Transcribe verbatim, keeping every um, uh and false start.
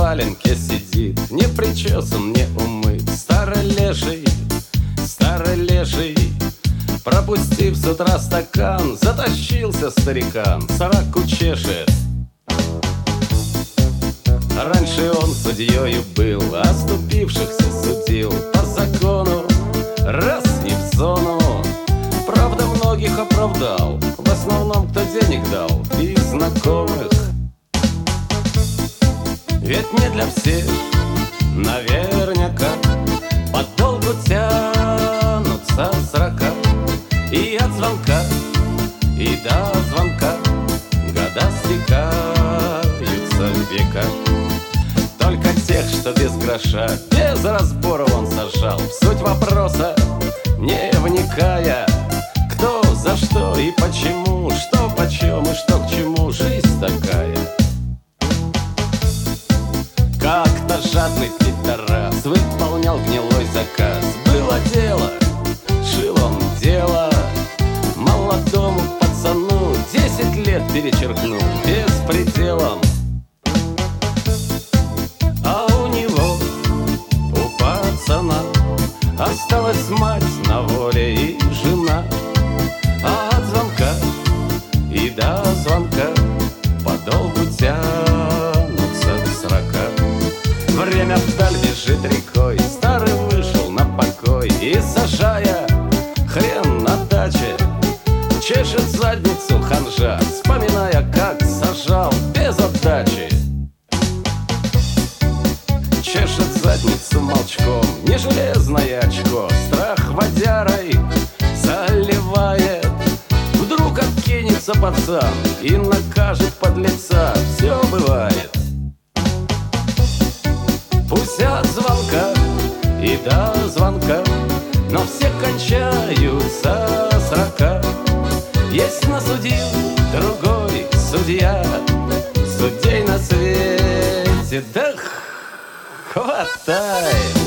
валенке сидит, не причесан, не умыт, старолеший, старолеший. Пропустив с утра стакан, затащился старикан, сраку чешет. Раньше он судьёю был, оступившихся судил по закону, раз не в зону. Правда, многих оправдал, в основном кто денег дал, и знакомых. Ведь не для всех, наверняка, подолгу тянутся срока. И от звонка, и до звонка года стекаются в века. Только тех, что без гроша, без разбора он сажал, в суть вопроса не вникая. Кто, за что и почему, что почем и что к чему, жизнь такая. Как-то жадный пидорас выполнял гнилой заказ. Было дело, шил он дело, молодому пацану десять лет перечеркнул беспределом. А у него, у пацана, осталась мать на воле и жена. А от звонка и до звонка подолгу тянутся срока. Время вдаль бежит рекой, старый вышел на покой и, сажая хрен на даче, чешет задницу ханжа, вспоминая, как сажал без отдачи. Чешет задницу молчком, не железное очко, страх водярой заливает. Вдруг откинется пацан и накажет подлеца, все бывает. Пусть от звонка и до звонка, но все кончаются срока. Есть насудил другой судья, судей на свете, да хватай.